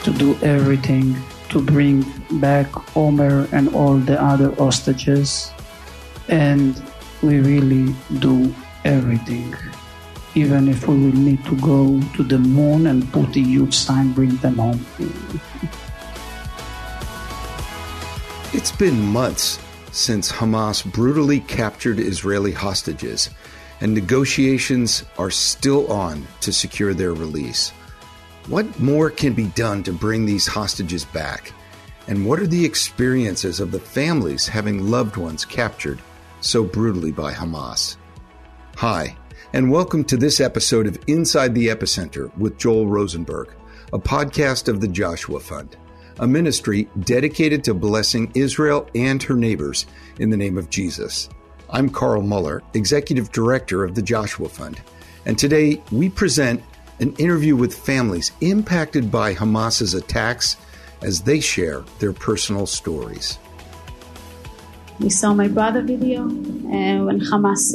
to do everything to bring back Omer and all the other hostages. And we really do everything. Even if we will need to go to the moon and put a huge sign, bring them home. It's been months since Hamas brutally captured Israeli hostages, and negotiations are still on to secure their release. What more can be done to bring these hostages back? And what are the experiences of the families having loved ones captured so brutally by Hamas? Hi, and welcome to this episode of Inside the Epicenter with Joel Rosenberg, a podcast of the Joshua Fund, a ministry dedicated to blessing Israel and her neighbors in the name of Jesus. I'm Carl Muller, Executive Director of the Joshua Fund, and today we present an interview with families impacted by Hamas's attacks as they share their personal stories. We saw my brother video when Hamas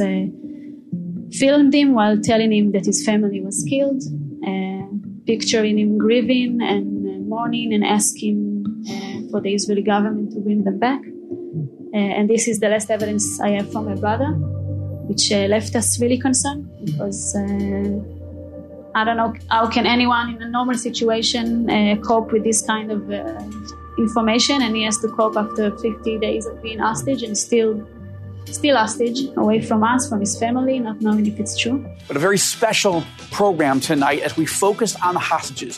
filmed him while telling him that his family was killed, picturing him grieving and mourning and asking for the Israeli government to bring them back. And this is the last evidence I have from my brother, which left us really concerned because I don't know how can anyone in a normal situation cope with this kind of information, and he has to cope after 50 days of being hostage and still hostage, away from us, from his family, not knowing if it's true. But a very special program tonight as we focus on the hostages.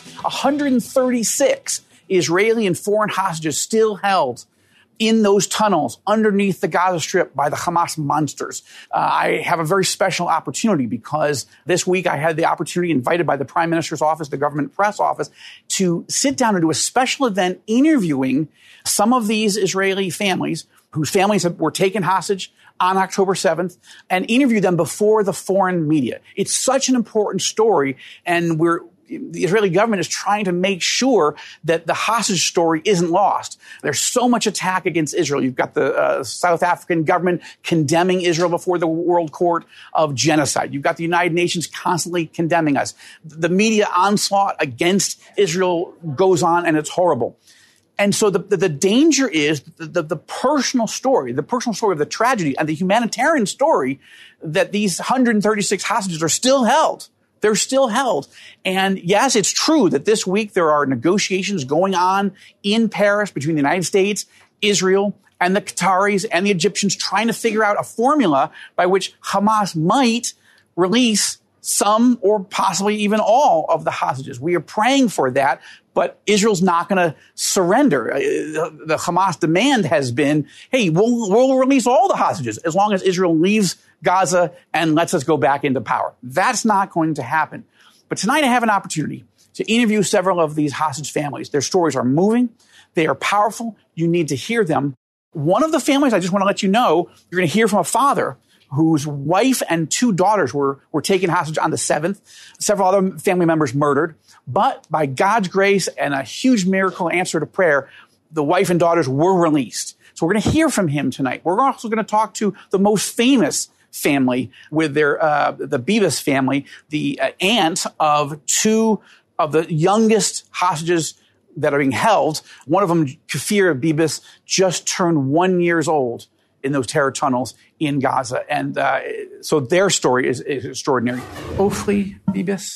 136 Israeli and foreign hostages still held in those tunnels underneath the Gaza Strip by the Hamas monsters. I have a very special opportunity because this week I had the opportunity, invited by the Prime Minister's office, the government press office, to sit down and do a special event interviewing some of these Israeli families whose families were taken hostage on October 7th and interview them before the foreign media. It's such an important story, and the Israeli government is trying to make sure that the hostage story isn't lost. There's so much attack against Israel. You've got the South African government condemning Israel before the World Court of genocide. You've got the United Nations constantly condemning us. The media onslaught against Israel goes on, and it's horrible. And so the danger is the personal story of the tragedy and the humanitarian story that these 136 hostages are still held. They're still held. And yes, it's true that this week there are negotiations going on in Paris between the United States, Israel, and the Qataris and the Egyptians trying to figure out a formula by which Hamas might release some or possibly even all of the hostages. We are praying for that, but Israel's not going to surrender. The Hamas demand has been, hey, we'll release all the hostages as long as Israel leaves Gaza and lets us go back into power. That's not going to happen. But tonight I have an opportunity to interview several of these hostage families. Their stories are moving. They are powerful. You need to hear them. One of the families, I just want to let you know, you're going to hear from a father whose wife and two daughters were taken hostage on the 7th. Several other family members murdered. But by God's grace and a huge miracle answer to prayer, the wife and daughters were released. So we're going to hear from him tonight. We're also going to talk to the most famous family with the Bibas family, the aunt of two of the youngest hostages that are being held. One of them, Kfir Bibas, just turned 1 year old in those terror tunnels in Gaza. And so their story is extraordinary. Ofli Bibas,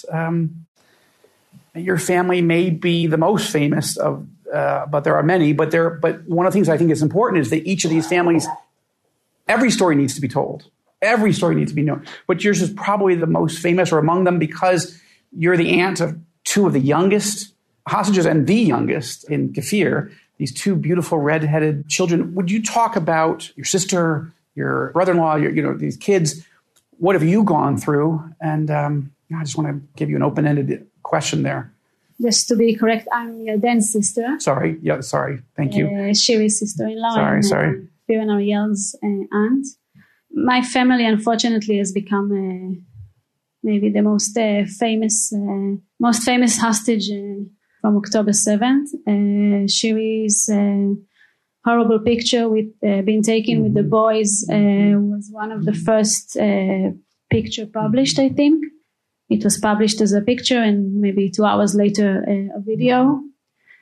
your family may be the most famous of, but there are many. But one of the things I think is important is that each of these families, every story needs to be told. Every story needs to be known. But yours is probably the most famous or among them because you're the aunt of two of the youngest hostages and the youngest in Kfir, these two beautiful red-headed children. Would you talk about your sister, your brother-in-law, these kids? What have you gone through? And I just want to give you an open-ended question there. Just to be correct, I'm Yarden's sister. Sorry. Yeah, sorry. Thank you. Shiri's sister-in-law. Sorry. Kfir and Ariel's aunt. My family, unfortunately, has become maybe the most famous hostage from October 7th. Shiri's horrible picture with being taken with the boys was one of the first picture published, I think. It was published as a picture and maybe 2 hours later a video.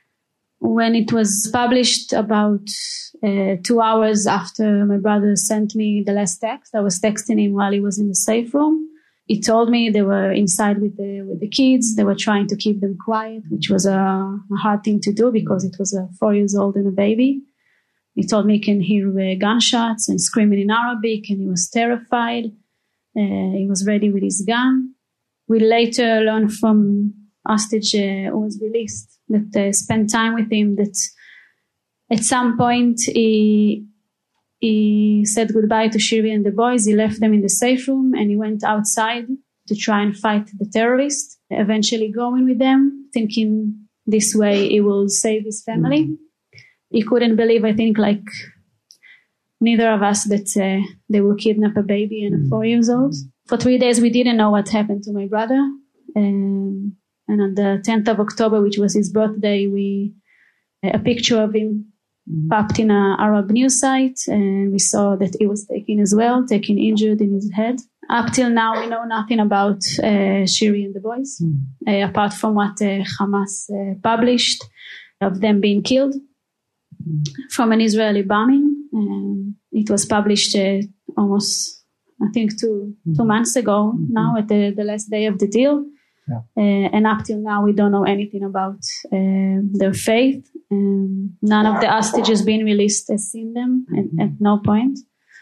When it was published about 2 hours after my brother sent me the last text, I was texting him while he was in the safe room. He told me they were inside with the kids. They were trying to keep them quiet, which was a hard thing to do because it was a 4 years old and a baby. He told me he can hear gunshots and screaming in Arabic, and he was terrified. He was ready with his gun. We later learned from hostage who was released that spent time with him that at some point he said goodbye to Shiri and the boys. He left them in the safe room and he went outside to try and fight the terrorists, eventually going with them, thinking this way he will save his family. He couldn't believe, I think, like neither of us, that they will kidnap a baby and a 4 years old. For 3 days, we didn't know what happened to my brother. And on the 10th of October, which was his birthday, a picture of him popped in an Arab news site, and we saw that he was taken as well, taken injured in his head. Up till now, we know nothing about Shiri and the boys, apart from what Hamas published of them being killed from an Israeli bombing. It was published almost, I think, two months ago now, at the last day of the deal. Yeah. And up till now, we don't know anything about their fate. None of the hostages being released has seen them at no point.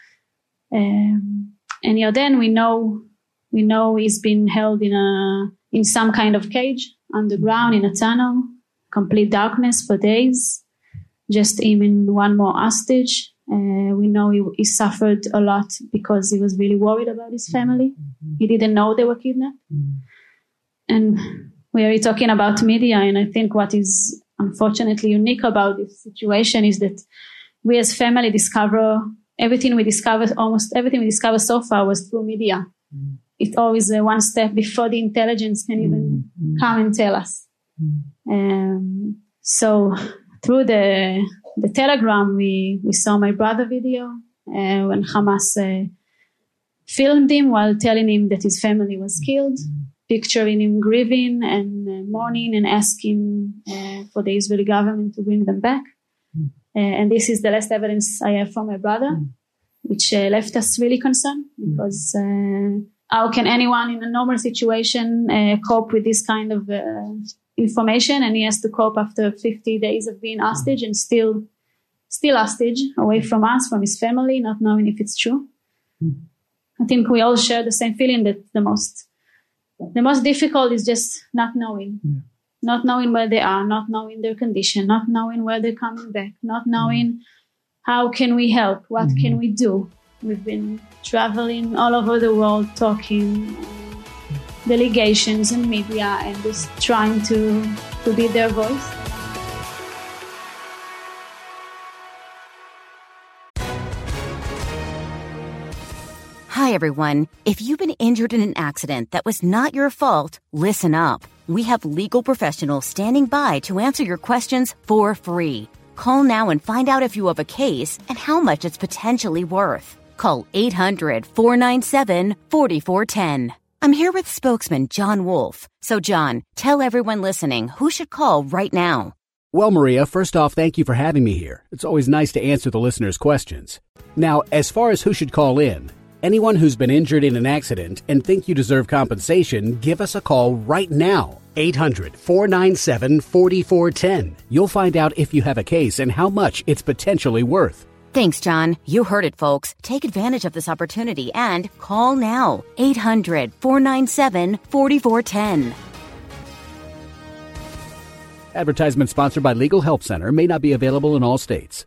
And Yarden, we know he's been held in some kind of cage underground in a tunnel, complete darkness for days. Just him and one more hostage. We know he suffered a lot because he was really worried about his family. He didn't know they were kidnapped. And we are talking about media, and I think what is unfortunately unique about this situation is that we as family almost everything we discover so far was through media. It's always one step before the intelligence can even come and tell us. So through the Telegram, we saw my brother video when Hamas filmed him while telling him that his family was killed, picturing him grieving and mourning and asking for the Israeli government to bring them back. And this is the last evidence I have from my brother, which left us really concerned, because how can anyone in a normal situation cope with this kind of information? And he has to cope after 50 days of being hostage and still hostage, away from us, from his family, not knowing if it's true. I think we all share the same feeling that the most difficult is just not knowing. Not knowing where they are, not knowing their condition, not knowing where they're coming back, not knowing how can we help, what can we do. We've been traveling all over the world, talking, delegations and media, and just trying to be their voice. Hi, everyone. If you've been injured in an accident that was not your fault, listen up. We have legal professionals standing by to answer your questions for free. Call now and find out if you have a case and how much it's potentially worth. Call 800-497-4410. I'm here with spokesman John Wolf. So, John, tell everyone listening who should call right now. Well, Maria, first off, thank you for having me here. It's always nice to answer the listeners' questions. Now, as far as who should call in, anyone who's been injured in an accident and think you deserve compensation, give us a call right now. 800-497-4410. You'll find out if you have a case and how much it's potentially worth. Thanks, John. You heard it, folks. Take advantage of this opportunity and call now. 800-497-4410. Advertisement sponsored by Legal Help Center. May not be available in all states.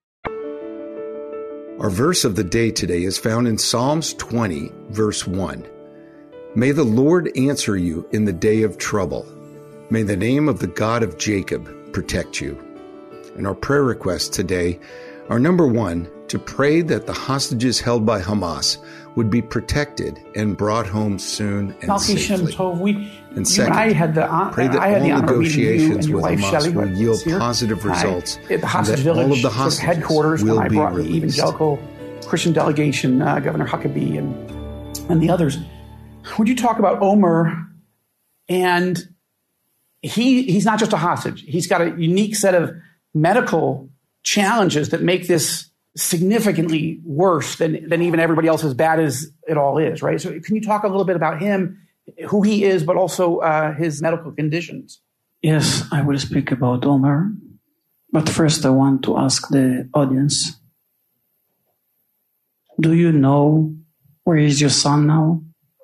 Our verse of the day today is found in Psalms 20, verse 1. May the Lord answer you in the day of trouble. May the name of the God of Jacob protect you. And our prayer requests today are, number one, to pray that the hostages held by Hamas would be protected and brought home soon and safely. And second, pray that all negotiations with Hamas will yield positive results and that all of the hostages headquarters will when I be brought released. the evangelical Christian delegation, Governor Huckabee and the others. Would you talk about Omer and he's not just a hostage. He's got a unique set of medical challenges that make this significantly worse than even everybody else, as bad as it all is, right? So can you talk a little bit about him, who he is, but also his medical conditions? Yes, I will speak about Omer. But first I want to ask the audience, do you know where is your son now?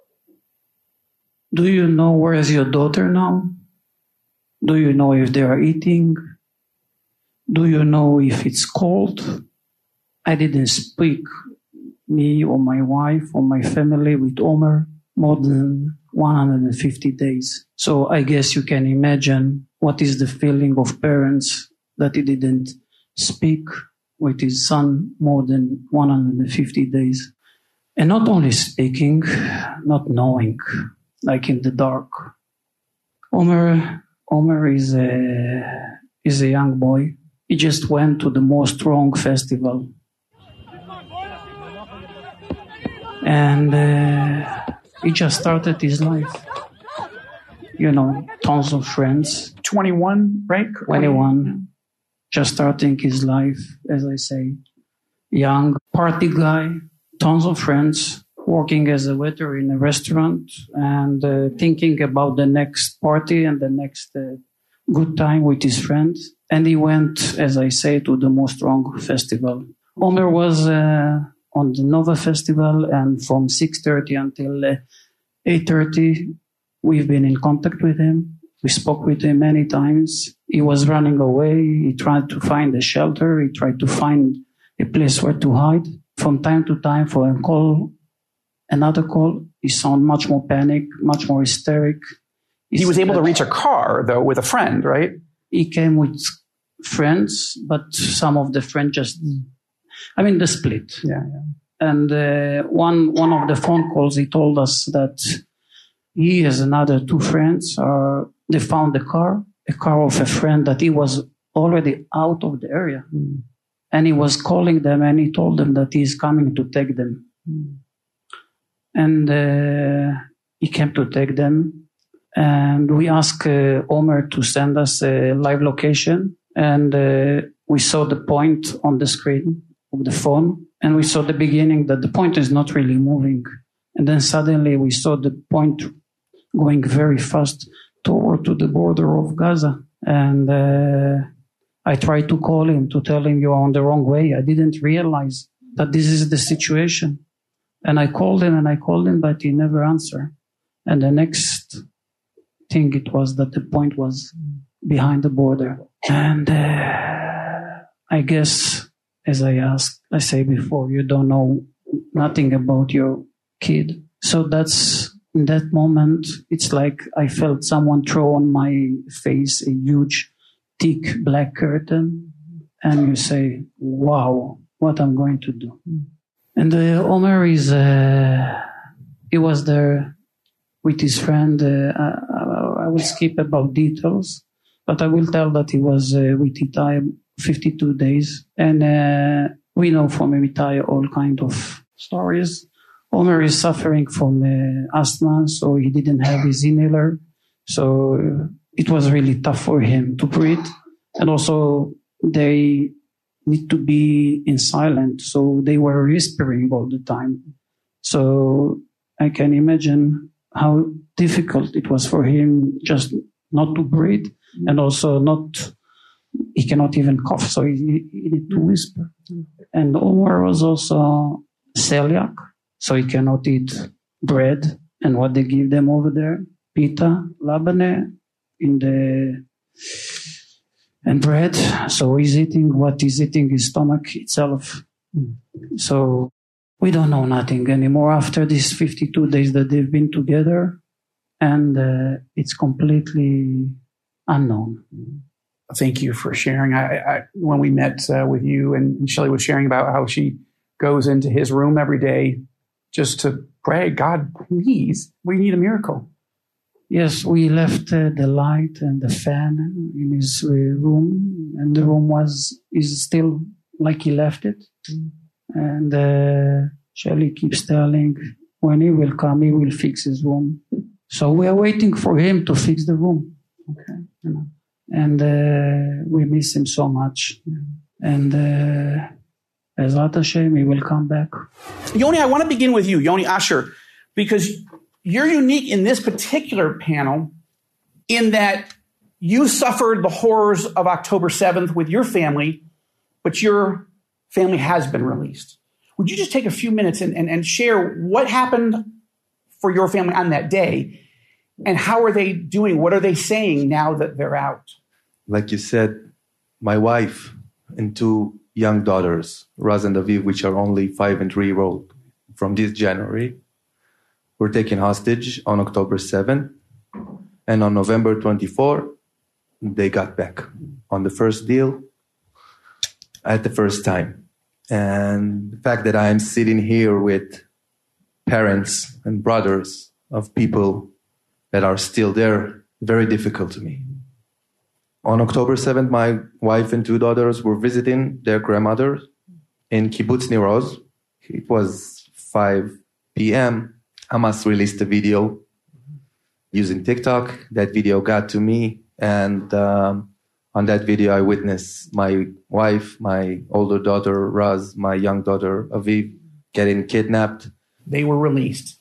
Do you know where is your daughter now? Do you know if they are eating? Do you know if it's cold? I didn't speak, me or my wife or my family, with Omer more than 150 days. So I guess you can imagine what is the feeling of parents that he didn't speak with his son more than 150 days. And not only speaking, not knowing, like in the dark. Omer is a young boy. He just went to the Most Strong festival. And he just started his life. You know, tons of friends. 21, right? 21. Just starting his life, as I say. Young, party guy, tons of friends, working as a waiter in a restaurant and thinking about the next party and the next good time with his friends. And he went, as I say, to the Most Strong festival. Omer was on the Nova Festival, and from 6:30 until 8:30, we've been in contact with him. We spoke with him many times. He was running away. He tried to find a shelter. He tried to find a place where to hide. From time to time, for a call, another call, he sounded much more panic, much more hysteric. He was able to reach a car, though, with a friend, right? He came with friends, but some of the friends the split. Yeah. And one of the phone calls, he told us that he has another two friends, they found a car of a friend that he was already out of the area. Mm. And he was calling them and he told them that he's coming to take them. Mm. And he came to take them. And we asked Omer to send us a live location. And we saw the point on the screen of the phone. And we saw the beginning that the point is not really moving. And then suddenly we saw the point going very fast toward to the border of Gaza. And I tried to call him to tell him you're on the wrong way. I didn't realize that this is the situation. And I called him, but he never answered. And the next thing it was that the point was behind the border. And I guess, as I say before, you don't know nothing about your kid. So that's, in that moment, it's like I felt someone throw on my face a huge, thick black curtain. And you say, wow, what I'm going to do. And Omer he was there with his friend. I will skip about details, but I will tell that he was with Itai 52 days. And we know from Itai all kind of stories. Omer is suffering from asthma, so he didn't have his inhaler. So it was really tough for him to breathe. And also they need to be in silence, so they were whispering all the time. So I can imagine how difficult it was for him just not to breathe, and also he cannot even cough, so he needed to whisper. And Omer was also celiac, so he cannot eat bread and what they give them over there, pita, labane, and bread. So he's eating what he's eating, his stomach itself. So we don't know nothing anymore after these 52 days that they've been together. And it's completely unknown. Thank you for sharing. I when we met with you and Shelley was sharing about how she goes into his room every day just to pray, God, please, we need a miracle. Yes, we left the light and the fan in his room, and the room is still like he left it. And Shelley keeps telling, when he will come, he will fix his room. So we are waiting for him to fix the room. Okay. And we miss him so much. And Bezrat Hashem, he will come back. Yoni, I want to begin with you, Yoni Asher, because you're unique in this particular panel in that you suffered the horrors of October 7th with your family, but your family has been released. Would you just take a few minutes and share what happened for your family on that day, and how are they doing? What are they saying now that they're out? Like you said, my wife and two young daughters, Raz and Aviv, which are only 5 and 3 years old, from this January, were taken hostage on October 7th. And on November 24, they got back on the first deal at the first time. And the fact that I'm sitting here with parents and brothers of people that are still there, very difficult to me. On October 7th, my wife and 2 daughters were visiting their grandmother in Kibbutz Nir Oz. It was 5 p.m. Hamas released a video using TikTok. That video got to me, and on that video, I witnessed my wife, my older daughter, Raz, my young daughter, Aviv, getting kidnapped. They were released.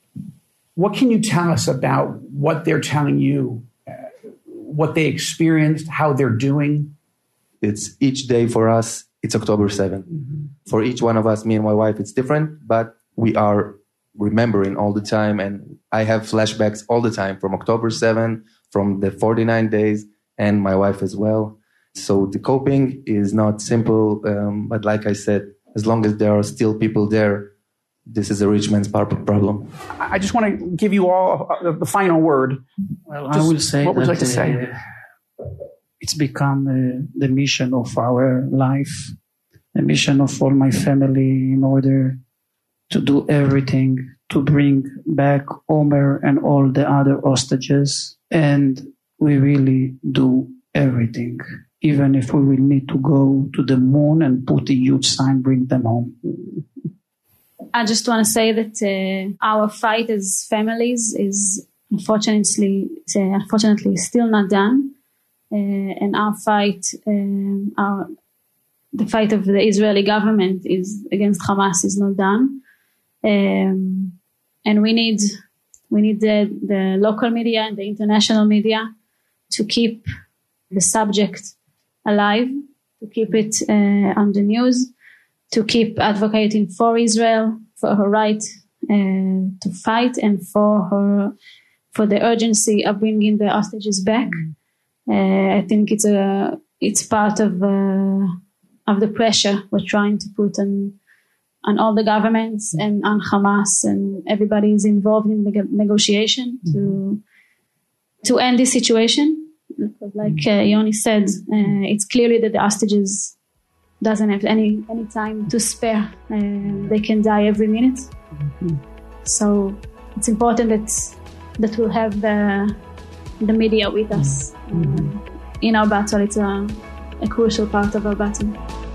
What can you tell us about what they're telling you, what they experienced, how they're doing? It's each day for us, it's October 7th. Mm-hmm. For each one of us, me and my wife, it's different, but we are remembering all the time. And I have flashbacks all the time from October 7th, from the 49 days, and my wife as well. So the coping is not simple, but like I said, as long as there are still people there, this is a rich man's problem. I just want to give you all the final word. Well, I will say what would you like to say? It's become the mission of our life, the mission of all my family, in order to do everything to bring back Omer and all the other hostages. And we really do everything, even if we will need to go to the moon and put a huge sign, bring them home. I just want to say that our fight as families is unfortunately still not done. And our fight, the fight of the Israeli government is against Hamas is not done. And we need the local media and the international media to keep the subject alive, to keep it on the news, to keep advocating for Israel, for her right to fight, and for the urgency of bringing the hostages back. I think it's part of the pressure we're trying to put on all the governments and on Hamas, and everybody is involved in the negotiation to end this situation. Because like Yoni said, it's clearly that the hostages doesn't have any time to spare. They can die every minute. Mm-hmm. So it's important that we'll have the media with us in our battle. It's a crucial part of our battle.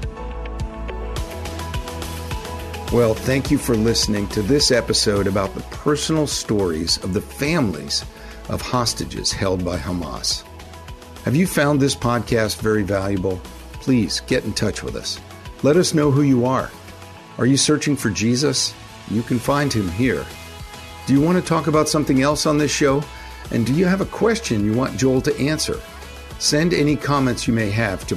Well, thank you for listening to this episode about the personal stories of the families of hostages held by Hamas. Have you found this podcast very valuable? Please get in touch with us. Let us know who you are. Are you searching for Jesus? You can find him here. Do you want to talk about something else on this show? And do you have a question you want Joel to answer? Send any comments you may have to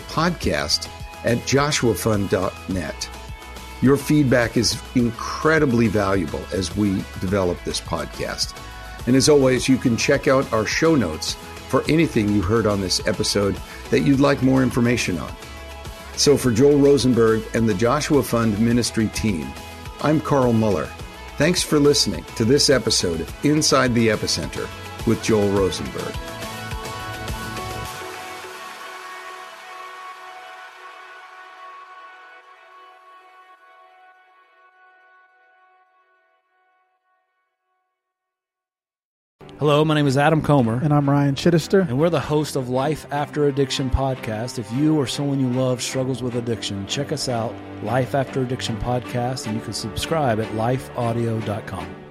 podcast@joshuafund.net. Your feedback is incredibly valuable as we develop this podcast. And as always, you can check out our show notes for anything you heard on this episode that you'd like more information on. So for Joel Rosenberg and the Joshua Fund Ministry team, I'm Carl Muller. Thanks for listening to this episode of Inside the Epicenter with Joel Rosenberg. Hello, my name is Adam Comer. And I'm Ryan Chittister. And we're the host of Life After Addiction podcast. If you or someone you love struggles with addiction, check us out, Life After Addiction podcast, and you can subscribe at lifeaudio.com.